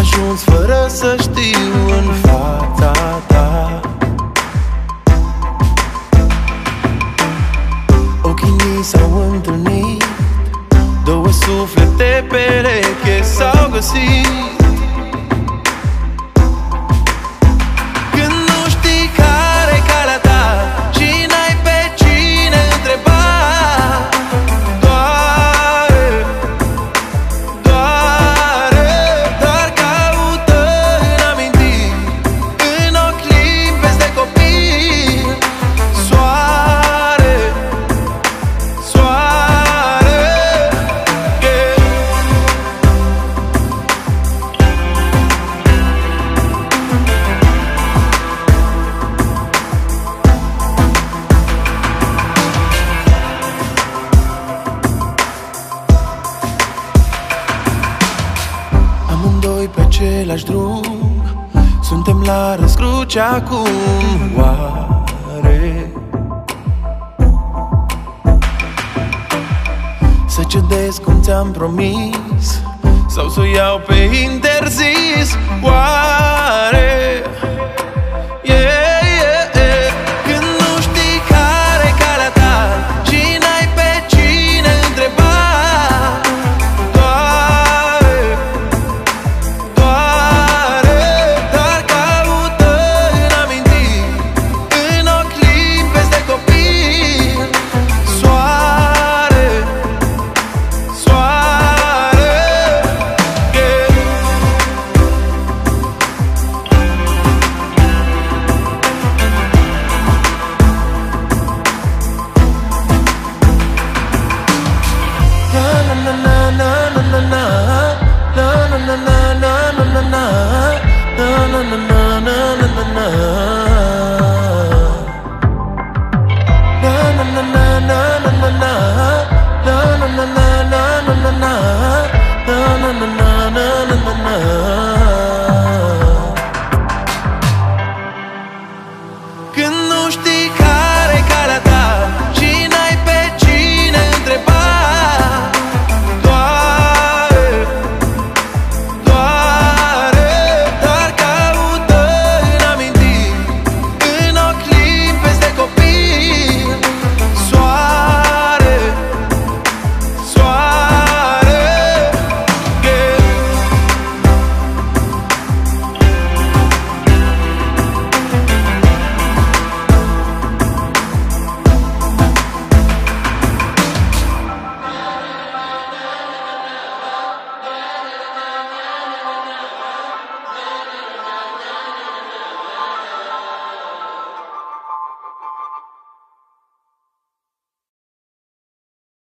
ajuns fără să știu în fața ta. Ochii ni s-au întâlnit, două suflete pereche s-au găsit. Când nu știi care-i calea ta și n-ai pe cine întreba, doare, doare, doar caută în amintiri, în ochi limpezi de copil. Soare, soare, yeah. Amândoi pe același drum, suntem la răscruce acum. Oare să cedez cum ți-am promis, sau să o iau pe interzis?